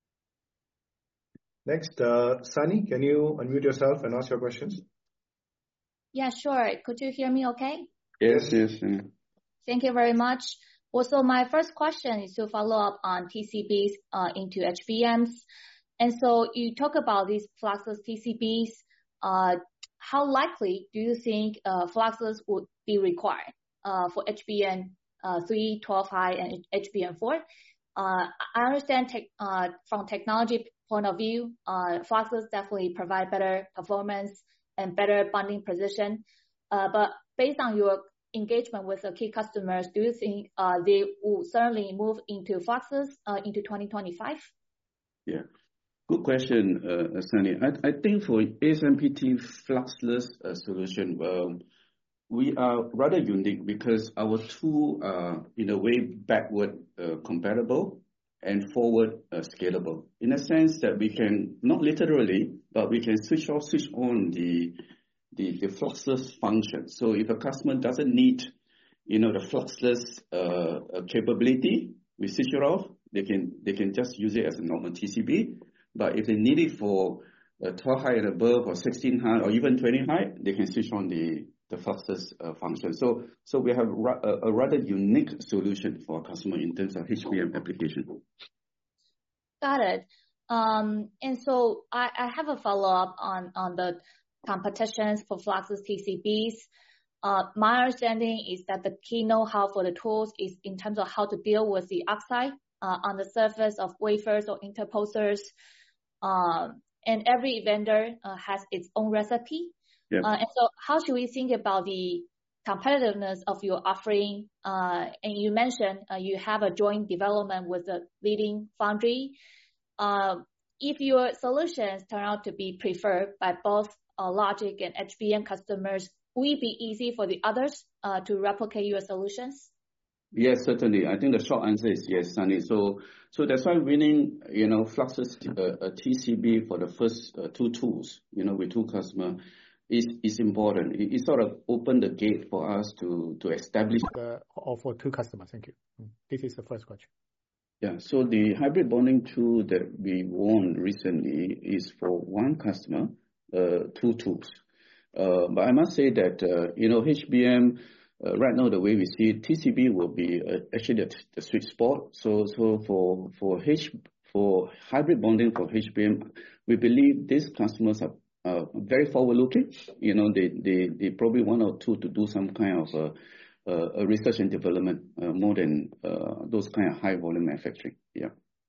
Next, Sunny, can you unmute yourself and ask your questions? Yeah, sure. Could you hear me okay? Yes. Thank you very much. Also, my first question is to follow up on TCBs into HBMs. And so you talk about these fluxless TCBs. How likely do you think fluxless would be required for HBM 3, 12 high, and HBM 4? I understand from technology point of view, fluxless definitely provide better performance and better bonding precision. But based on your engagement with the key customers, do you think they will certainly move into fluxless into 2025? Yeah. Good question, Sunny. I think for ASMPT fluxless solution, we are rather unique because our tool are in a way backward compatible and forward scalable. In a sense that we can, not literally, but we can switch off, switch on the fluxless function. So if a customer doesn't need, the fluxless capability, we switch it off. They can just use it as a normal TCB. But if they need it for 12 high and above, or 16 high, or even 20 high, they can switch on the fluxless function. So we have a rather unique solution for our customer in terms of HBM application. Got it. And so I have a follow-up on the competitions for fluxless TCBs. My understanding is that the key know-how for the tools is in terms of how to deal with the oxide on the surface of wafers or interposers. And every vendor has its own recipe. Yeah. And so how should we think about the competitiveness of your offering? And you mentioned you have a joint development with the leading foundry. If your solutions turn out to be preferred by both logic and HBM customers, will it be easy for the others to replicate your solutions? Yes, certainly. I think the short answer is yes, Sunny. So that's why winning, fluxless TCB for the first two tools, with two customers is important. It sort of opened the gate for us to establish. Or for two customers. Thank you. This is the first question. Yeah. So the hybrid bonding tool that we won recently is for one customer, two tools. But I must say that, HBM, right now, the way we see it, TCB will be actually the sweet spot. So for hybrid bonding for HBM, we believe these customers are very forward-looking. They probably one or two to do some kind of a research and development more than those kind of high volume manufacturing. Yeah.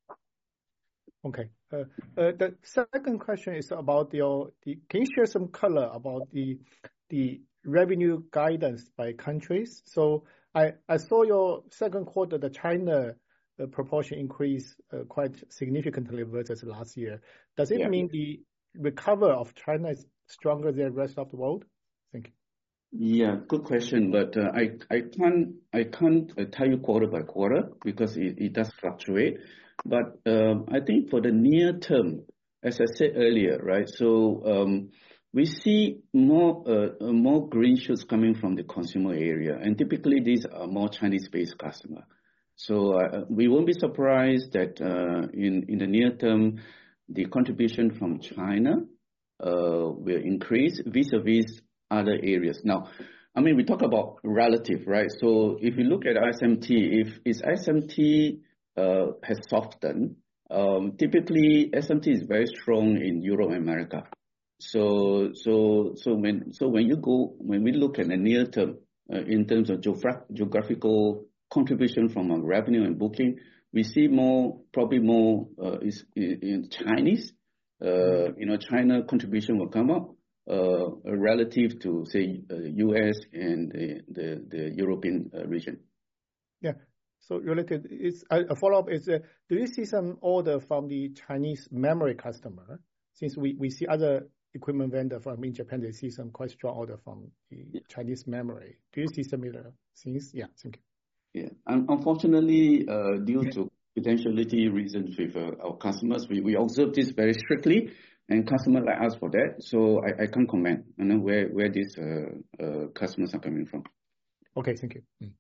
Okay. The second question is about can you share some color about the revenue guidance by countries? So I saw your second quarter, the China proportion increase quite significantly versus last year. Does it mean the recovery of China is stronger than the rest of the world? Thank you. Yeah, good question. But I can't tell you quarter by quarter because it does fluctuate. But I think for the near term, as I said earlier, right? So we see more green shoots coming from the consumer area, and typically these are more Chinese-based customers. So we won't be surprised that in the near term, the contribution from China will increase vis-a-vis other areas. Now, I mean, we talk about relative, right? So if you look at SMT, if SMT has softened, typically SMT is very strong in Europe and America. So when we look at the near term, in terms of geographical contribution from our revenue and booking, we see probably more is in Chinese. China contribution will come up relative to, say, US and the European region. Yeah. So related, a follow-up is, do you see some order from the Chinese memory customer? Since we see other equipment vendor from in Japan, they see some quite strong order from the Chinese memory. Do you see similar things? Yeah, thank you. Yeah, unfortunately, due to potentiality reasons with our customers, we observe this very strictly, and customers like us for that. So I can't comment on where these customers are coming from. Okay, thank you.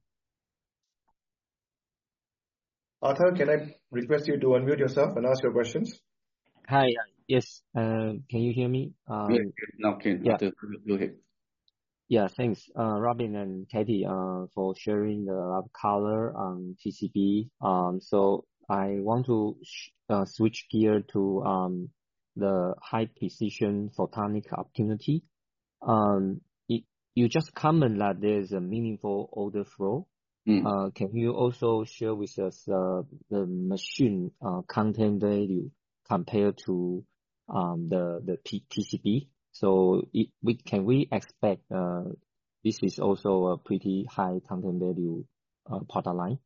Arthur, can I request you to unmute yourself and ask your questions? Hi. Yes. Can you hear me? Yeah, now can. Yeah. Arthur, go ahead. Yeah, thanks, Robin and Katie, for sharing the color on TCB. So I want to switch gear to the high precision photonic opportunity. You just comment that there's a meaningful order flow. Can you also share with us the machine content value compared to the TCB? So can we expect this is also a pretty high content value product line?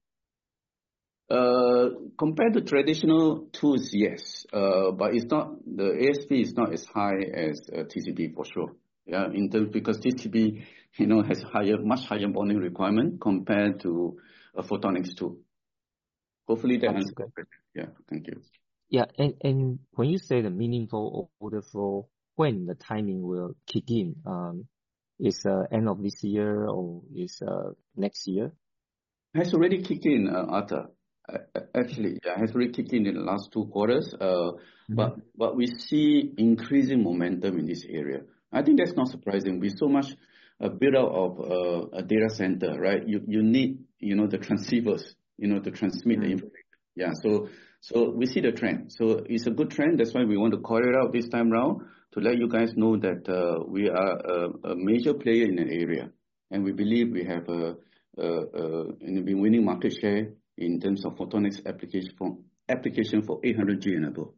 Compared to traditional tools, yes, but it's not, the ASP is not as high as TCB for sure. Yeah, in terms, because TCB, has much higher bonding requirement compared to a photonics tool. Hopefully that answers the question. Yeah, thank you. Yeah, and when you say the meaningful order flow, when the timing will kick in, is end of this year or is next year? It has already kicked in, Arthur. Actually, it has already kicked in the last 2 quarters. But we see increasing momentum in this area. I think that's not surprising. With so much build out of a data center, right? You need, the transceivers, to transmit the information. Yeah, so we see the trend. So it's a good trend. That's why we want to call it out this time round to let you guys know that we are a major player in an area, and we believe we have been winning market share in terms of photonics application for 800G and above.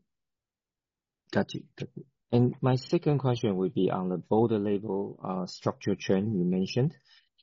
Got you. And my second question would be on the border level structure trend you mentioned.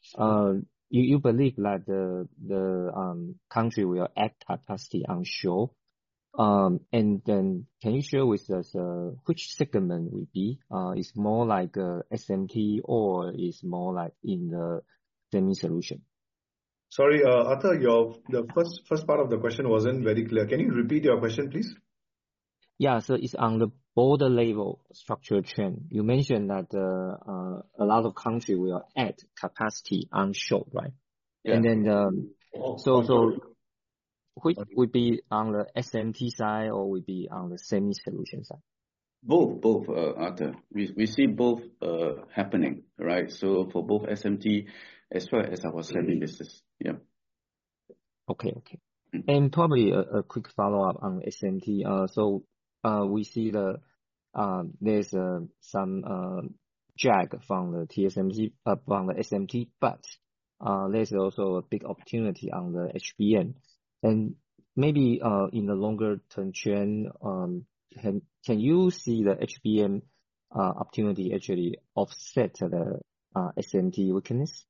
You believe that the country will add capacity onshore. And then can you share with us which segment will be? Is more like SMT or is more like in the semi solution? Sorry, Arthur, the first part of the question wasn't very clear. Can you repeat your question, please? Yeah, so it's on the border level structure trend. You mentioned that a lot of countries will add capacity onshore, right? Yeah. And then so which would be on the SMT side or would be on the semi solution side? Both, Arthur. We see both happening, right? So for both SMT as well as our semi business. Yeah. Okay. And probably a quick follow-up on SMT. So we see there's some drag from the TSMC from the SMT, but there's also a big opportunity on the HBM. And maybe in the longer term trend, can you see the HBM opportunity actually offset the SMT weakness?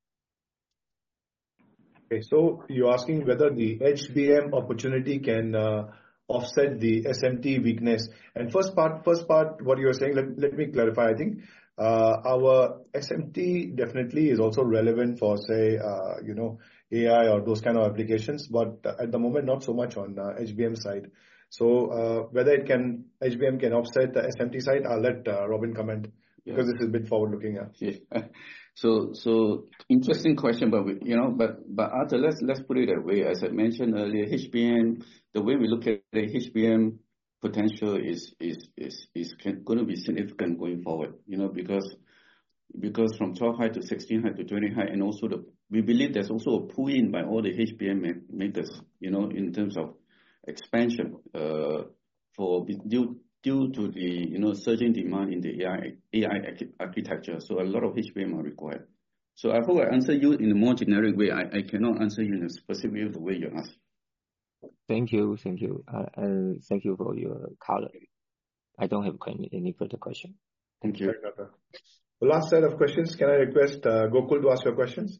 Okay, so you're asking whether the HBM opportunity can offset the SMT weakness. And first part, what you were saying, let me clarify. I think our SMT definitely is also relevant for, say, AI or those kind of applications, but at the moment, not so much on HBM side. So whether HBM can offset the SMT side, I'll let Robin comment, because this is a bit forward-looking. Yeah. So interesting question, but Arthur, let's put it that way. As I mentioned earlier, HBM, the way we look at the HBM potential is going to be significant going forward. Because from 12 high to 16 high to 20 high, and also we believe there's also a pull in by all the HBM makers, in terms of expansion due due to the surging demand in the AI architecture. So a lot of HBM are required. So I hope I answer you in a more generic way. I cannot answer you in a specific way the way you asked. Thank you. Thank you. And thank you for your color. I don't have any further question. Thank you. The last set of questions, can I request Gokul to ask your questions?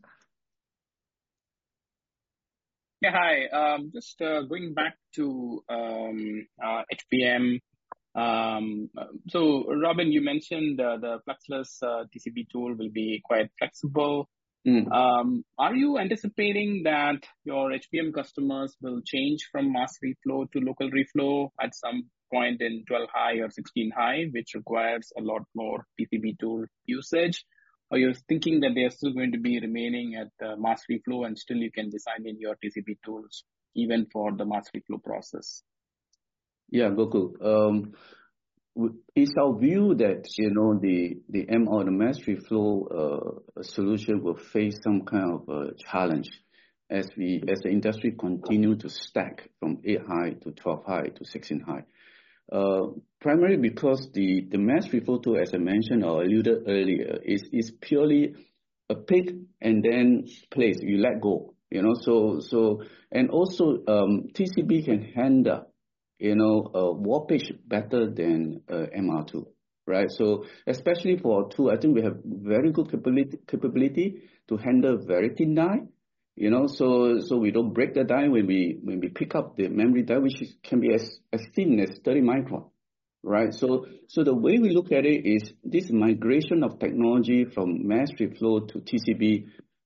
Yeah, hi. Just going back to HBM. So, Robin, you mentioned the fluxless TCB tool will be quite flexible. Are you anticipating that your HBM customers will change from mass reflow to local reflow at some point in 12 high or 16 high, which requires a lot more TCB tool usage? Or you're thinking that they are still going to be remaining at mass reflow and still you can design in your TCB tools even for the mass reflow process? Yeah, Gokul. It's our view that the MR, the mass reflow solution will face some kind of a challenge as the industry continue to stack from 8 high to 12 high to 16 high. Primarily because the mass reflow tool, as I mentioned or alluded earlier, is purely a pick and then place. You let go. So and also TCB can handle warpage better than MR2, right? So especially for tool, I think we have very good capability to handle very thin die, so we don't break the die when we pick up the memory die, which can be as thin as 30 micron, right? So the way we look at it is this migration of technology from mass reflow to TCB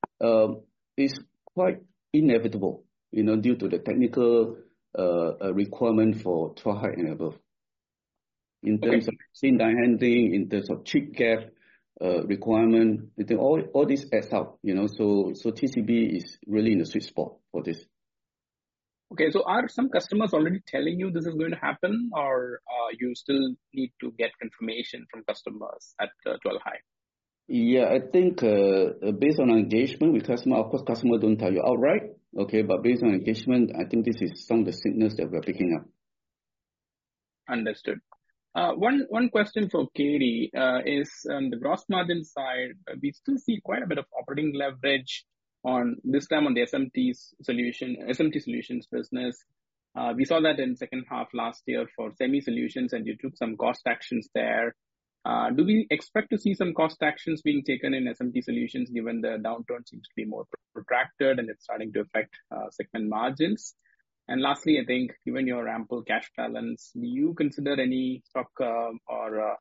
is quite inevitable, due to the technical requirement for 12 high and above. In terms of thin die handling, in terms of chip gap requirement, I think all this adds up, so TCB is really in the sweet spot for this. Okay, so are some customers already telling you this is going to happen, or you still need to get confirmation from customers at 12 high? Yeah, I think based on engagement with customer, of course, customer don't tell you outright, okay, but based on engagement, I think this is some of the signals that we're picking up. Understood. One question for Katie is on the gross margin side, we still see quite a bit of operating leverage on this time on the SMT solutions business. We saw that in second half last year for semi solutions, and you took some cost actions there. Do we expect to see some cost actions being taken in SMT solutions given the downturn seems to be more protracted and it's starting to affect segment margins? And lastly, I think given your ample cash balance, do you consider any stock or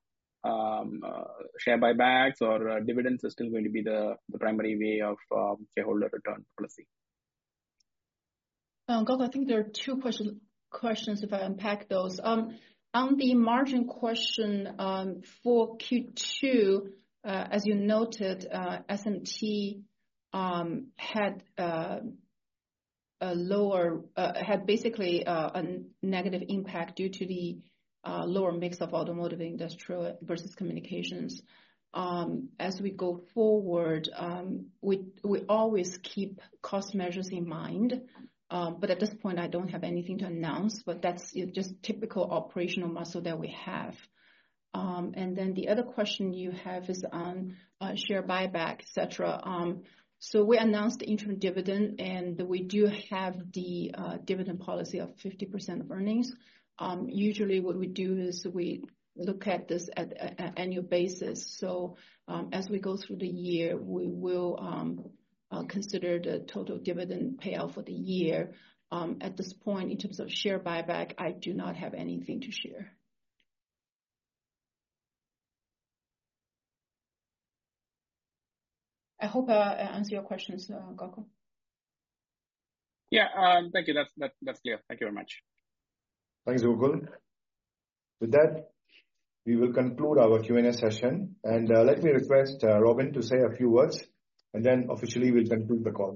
share buybacks or dividends are still going to be the primary way of shareholder return policy? Gokul, I think there are two questions if I unpack those. On the margin question, for Q2, as you noted, SMT had basically a negative impact due to the lower mix of automotive, industrial versus communications. As we go forward, we always keep cost measures in mind. But at this point, I don't have anything to announce, but that's just typical operational muscle that we have. And then the other question you have is on share buyback, et cetera. So we announced the interim dividend, and we do have the dividend policy of 50% of earnings. Usually what we do is we look at this at an annual basis. So as we go through the year, we will consider the total dividend payout for the year. At this point, in terms of share buyback, I do not have anything to share. I hope I answer your questions, Gokul. Yeah, thank you. That's clear. Thank you very much. Thanks, Gokul. With that, we will conclude our Q&A session. And let me request Robin to say a few words, and then officially we'll conclude the call.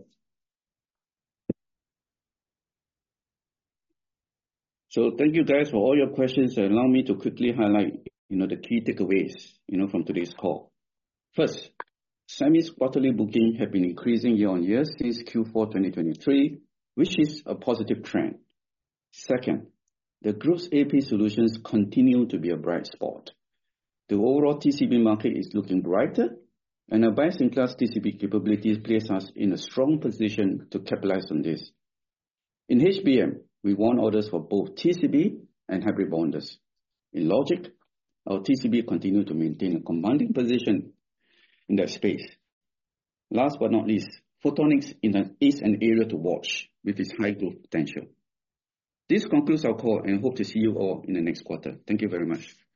So thank you guys for all your questions. Allow me to quickly highlight, the key takeaways, from today's call. First, SEMI's quarterly booking have been increasing year on year since Q4 2023, which is a positive trend. Second, the group's AP solutions continue to be a bright spot. The overall TCB market is looking brighter, and our best-in-class TCB capabilities place us in a strong position to capitalize on this. In HBM, we won orders for both TCB and hybrid bonders. In logic, our TCB continue to maintain a commanding position in that space. Last but not least, photonics is an area to watch with its high growth potential. This concludes our call, and hope to see you all in the next quarter. Thank you very much.